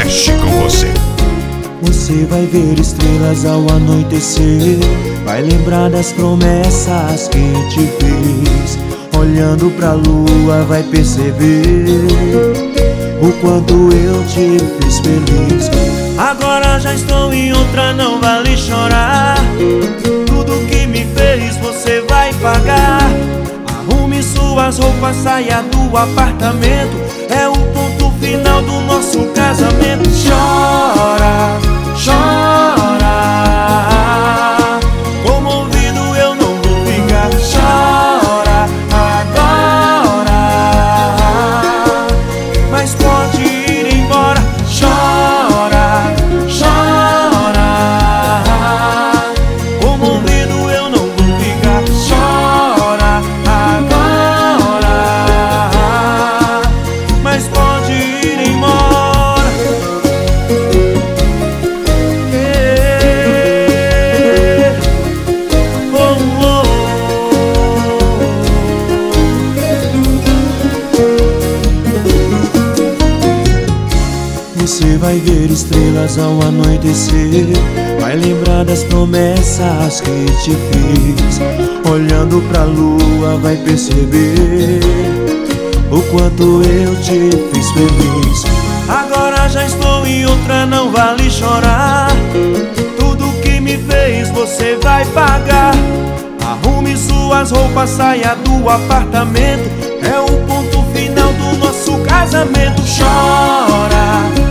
mexe com você. Você vai ver estrelas ao anoitecer, vai lembrar das promessas que te fiz. Olhando pra lua vai perceber o quanto eu te fiz feliz. Agora já estou em outra, não vale chorar. Tudo que me fez você vai pagar. Arrume suas roupas, saia do apartamento. É o ponto final do nosso casamento. Chora, chora, comovido eu não vou ficar. Chora agora, mas pode ir embora. Chora, chora, comovido eu não vou ficar. Chora agora, mas pode ir embora. Você vai ver estrelas ao anoitecer, vai lembrar das promessas que te fiz. Olhando pra lua vai perceber o quanto eu te fiz feliz. Agora já estou em outra, não vale chorar. Tudo que me fez você vai pagar. Arrume suas roupas, saia do apartamento. É o ponto final do nosso casamento. Chora,